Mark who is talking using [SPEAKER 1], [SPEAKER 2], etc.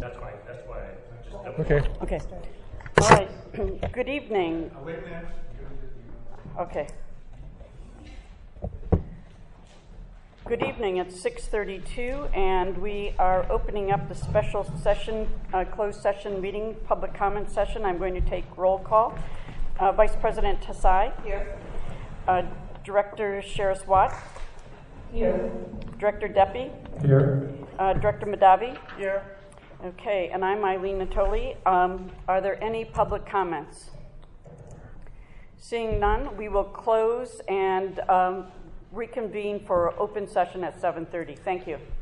[SPEAKER 1] that's why I just double.
[SPEAKER 2] Okay.
[SPEAKER 3] Okay. All right. Good evening.
[SPEAKER 1] Wait a minute.
[SPEAKER 3] Okay. Good evening. It's 6:32, and we are opening up the special session, closed session meeting, public comment session. I'm going to take roll call. Vice President Tassai. Here. Director Sheris Watt. Here. Director Deppie.
[SPEAKER 2] Here.
[SPEAKER 3] Director Madavi. Here. Okay, and I'm Eileen Natoli. Are there any public comments? Seeing none, we will close and reconvene for open session at 7:30. Thank you.